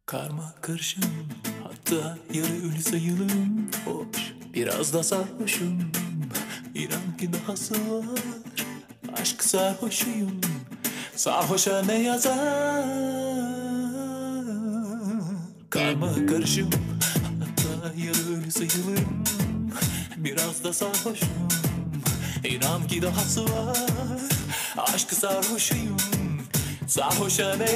Karma karışım, hatta yarı ölü sayılırım. Hoş, biraz da sarhoşum. İnan ki dahası var. Aşk sarhoşuyum. Sarhoşa ne yazar? Karma karışım, hatta yarı ölü sayılırım. Biraz da sarhoşum. İnan ki dahası var. Aşk sarhoşuyum. Sarhoşa ne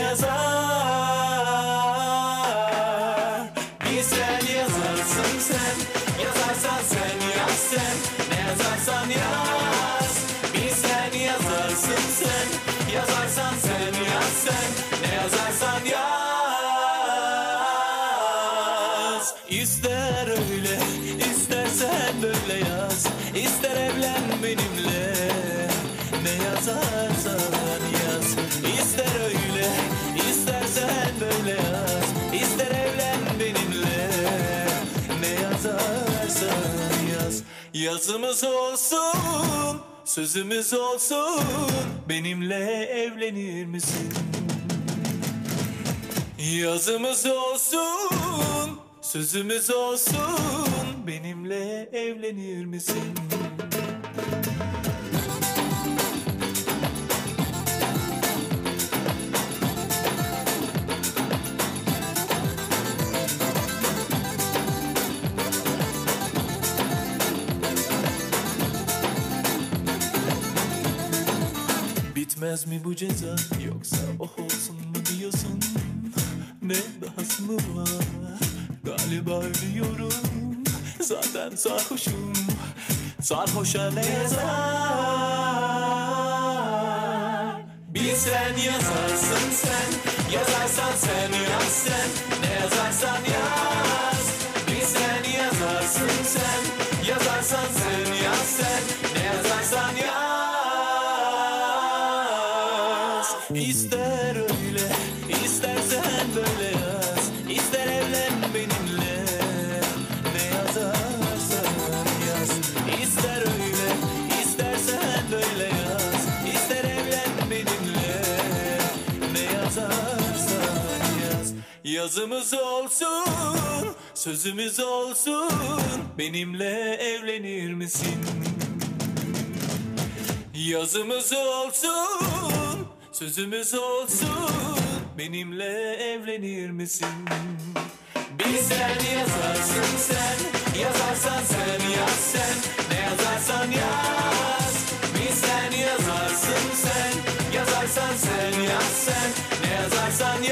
yazar? Bir sen yazarsın sen, yazarsan sen yaz sen, ne yazarsan yaz. Bir sen yazarsın sen, yazarsan sen yaz sen, ne yazarsan yaz. İster öyle, istersen böyle yaz. İster evlen benimle, ne yazarsan yaz. İster öyle, istersen böyle yaz. İster evlen benimle, ne yazarsan yaz. Yazımız olsun, sözümüz olsun. Benimle evlenir misin? Yazımız olsun, sözümüz olsun. Benimle evlenir misin? Bitmez mi bu ceza, yoksa oh olsun mu diyorsun? Ne dahası mı var? Galiba ölüyorum. Zaten sarhoşum. Sarhoşa ne yazar? Bir sen yazarsın sen, yazarsan sen yaz sen, ne yazarsan yaz. Bir sen yazarsın sen, yazarsan sen yaz sen, ne yazarsan yaz. İster öyle, istersen böyle yaz. İster evlen benimle, ne yazarsan yaz. İster öyle, istersen böyle yaz. İster evlen benimle, ne yazarsan yaz. Yazımız olsun, sözümüz olsun. Benimle evlenir misin? Yazımız olsun, sözümüz olsun. Benimle evlenir misin? Bir sen yazarsın sen, yazarsan sen yaz sen, ne yazarsan yaz. Bir sen yazarsın sen, yazarsan sen yaz sen, ne yazarsan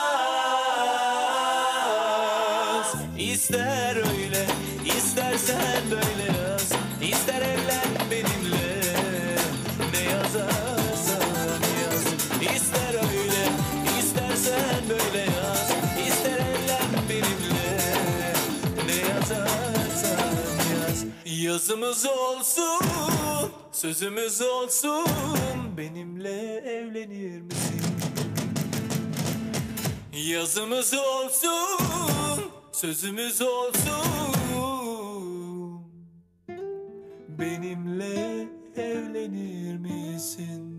yaz. İster öyle, istersen böyle yaz. İster evlen benimle, ne yazarsan yaz. İster öyle, istersen böyle yaz. İster evlen benimle, ne yazarsan yaz. Yazımız olsun, sözümüz olsun. Benimle evlenir misin? Yazımız olsun, sözümüz olsun. Benimle evlenir misin?